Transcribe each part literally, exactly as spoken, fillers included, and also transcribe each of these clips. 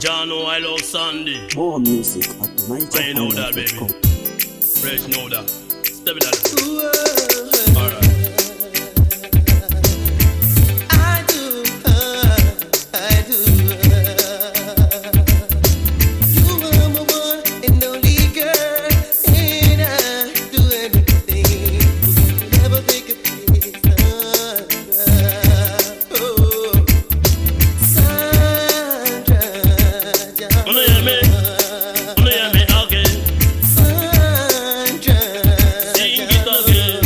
John, know I love Sandy. More music at niger I know that, highlife dot com. baby. Fresh know that. Step it out. Alright. I do, I do. You are my one and only girl, and I do anything. Never take a piece, Sandra. Oh, Sandra. Wanna hear me? Wanna hear me again? Sandra. Sing it again.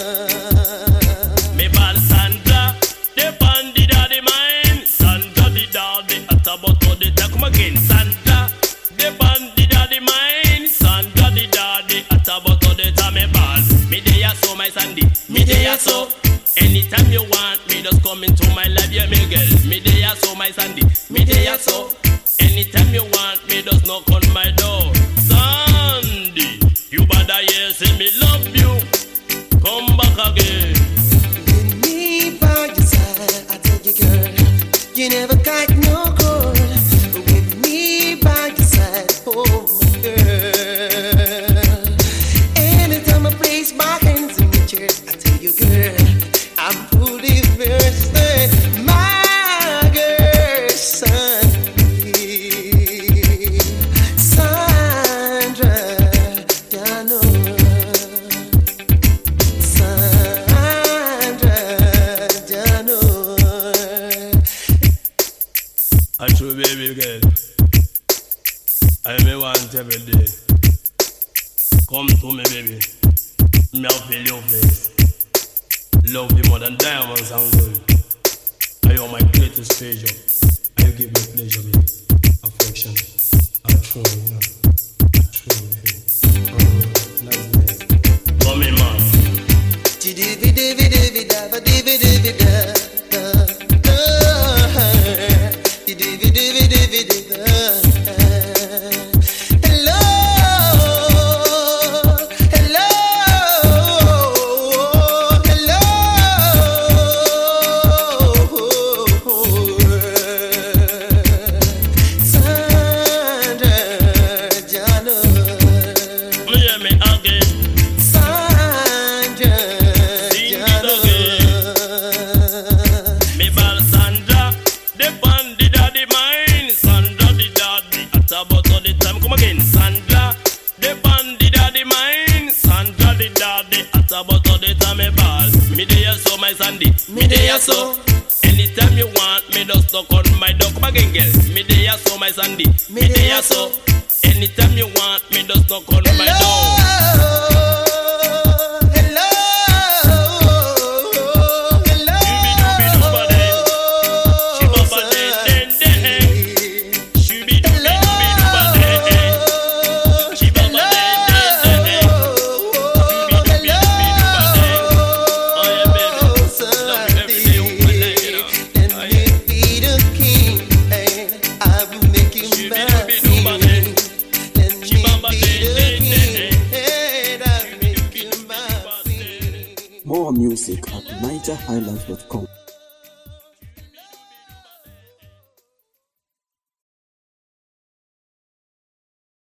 Me ball Sandra, the bandit of the mine. Sandra the daddy, at about all the time. Come again, Sandra, the bandit of the mine. Sandra the daddy, at about all the time. Me ball, me dey a so my Sandy, me dey a so. Anytime you want me, just come into my life, yeah, me girl. Me dey a so my Sandy, me dey a so. Anytime you want me, just knock on my door. Sandy, you better hear, say me love you. Come back again. With me by your side, I tell you, girl, you never got no good. With me by your side, oh my girl. Anytime I place my hands in your chest, I tell you, girl, I'm fully versed. My girl, Sandy, Sandra, I know. A true baby girl, I me want every day. Come to me, baby. Me I feel your face. Love you more than diamonds and gold. I are my greatest treasure. I give me pleasure, baby. Affection. A true, you know. A true, baby. Oh, nice, nice. Come in, man. Divi divi divi dava divi divi da da da. Divi divi divi divi da. Hello, hello, hello. Sandra, Jano. You hear me again? Sandra. Sing it again. Me ball Sandra, the bandit of the mine. Sandra the daddy, at about all the time. Come again, Sandra, the bandit of the mine. Sandra the daddy, at about all the time. Me ball, me dey so my Sandy, me dey so. Anytime you want me, just knock on my door. Come again, girl, me dey so my Sandy, me dey so. Anytime you want me, just knock on my door. More music at niger highlife dot com.